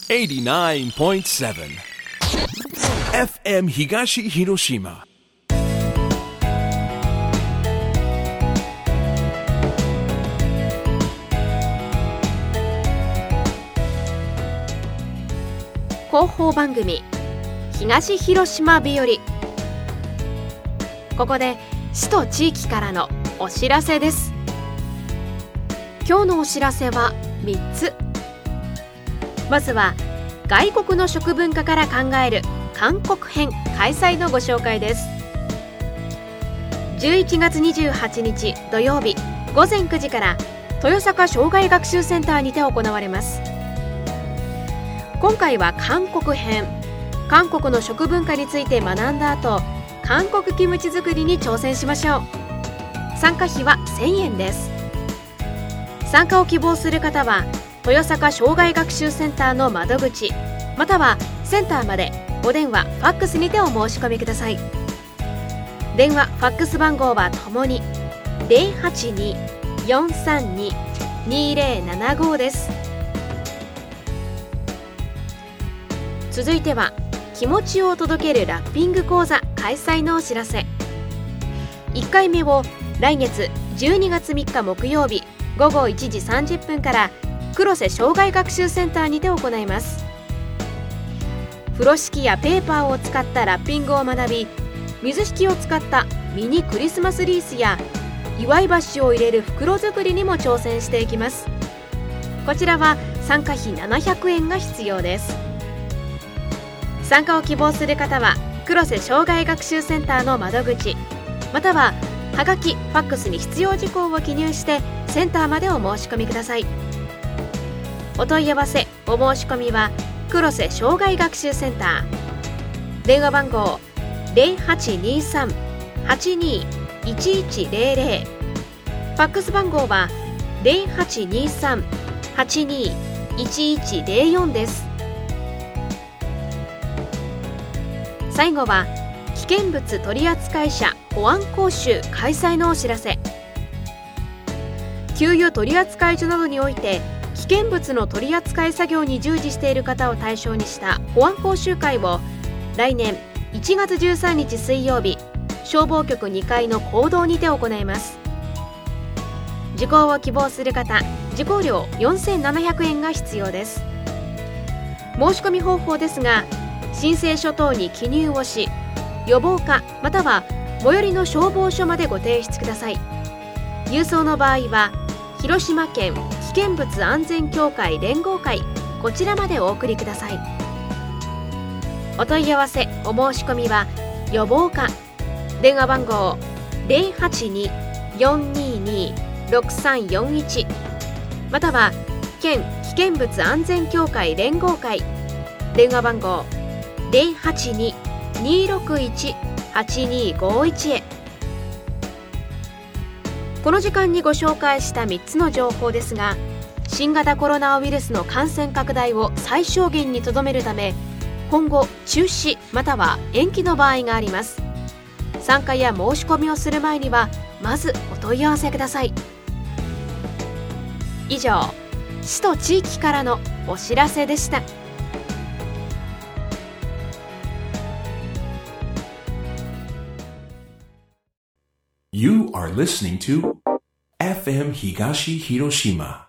89.7 FM 東広島。 広報番組東広島日和。ここで市と地域からのお知らせです。今日のお知らせは3つ。まずは外国の食文化から考える韓国編開催のご紹介です。11月28日土曜日午前9時から豊坂障害学習センターにて行われます。今回は韓国編、韓国の食文化について学んだ後、韓国キムチ作りに挑戦しましょう。参加費は1000円です。参加を希望する方は豊坂障害学習センターの窓口またはセンターまでお電話ファックスにてお申し込みください。電話ファックス番号はともに 082-432-2075 です。続いては気持ちを届けるラッピング講座開催のお知らせ。1回目を来月12月3日木曜日午後1時30分から黒瀬障害学習センターにて行います。風呂敷やペーパーを使ったラッピングを学び、水引を使ったミニクリスマスリースや祝い箸を入れる袋作りにも挑戦していきます。こちらは参加費700円が必要です。参加を希望する方は黒瀬障害学習センターの窓口またははがき、ファックスに必要事項を記入してセンターまでお申し込みください。お問い合わせ、お申し込みは黒瀬障害学習センター。電話番号 0823-821100。ファックス番号は 0823-821104 です。最後は危険物取扱者保安講習開催のお知らせ。給油取扱所などにおいて危険物の取扱作業に従事している方を対象にした保安講習会を来年1月13日水曜日消防局2階の講堂にて行います。受講を希望する方、受講料4700円が必要です。申し込み方法ですが、申請書等に記入をし、予防課または最寄りの消防署までご提出ください。郵送の場合は広島県危険物安全協会連合会、こちらまでお送りください。お問い合わせ、お申し込みは予防課、電話番号 082-422-6341 または県危険物安全協会連合会、電話番号 082-261-8251 へ。この時間にご紹介した3つの情報ですが、新型コロナウイルスの感染拡大を最小限にとどめるため、今後中止または延期の場合があります。参加や申し込みをする前にはまずお問い合わせください。以上、市と地域からのお知らせでした。 You are listening to FM 東広島